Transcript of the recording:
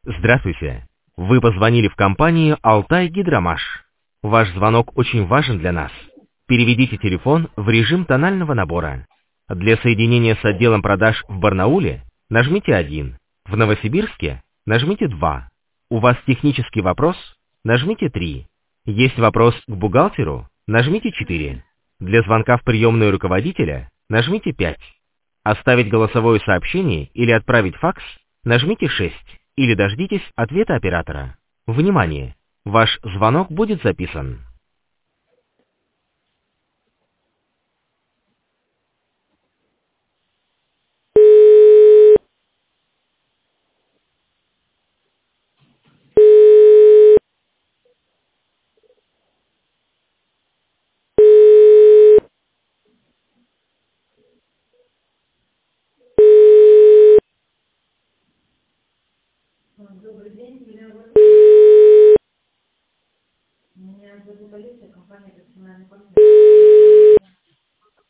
Здравствуйте. Вы позвонили в компанию «Алтай Гидромаш». Ваш звонок очень важен для нас. Переведите телефон в режим тонального набора. Для соединения с отделом продаж в Барнауле нажмите 1. В Новосибирске нажмите 2. У вас технический вопрос? Нажмите 3. Есть вопрос к бухгалтеру? Нажмите 4. Для звонка в приемную руководителя нажмите 5. Оставить голосовое сообщение или отправить факс? Нажмите 6 или дождитесь ответа оператора. Внимание! Ваш звонок будет записан. Добрый день, меня зовут Олеся, компания «Персональный партнер».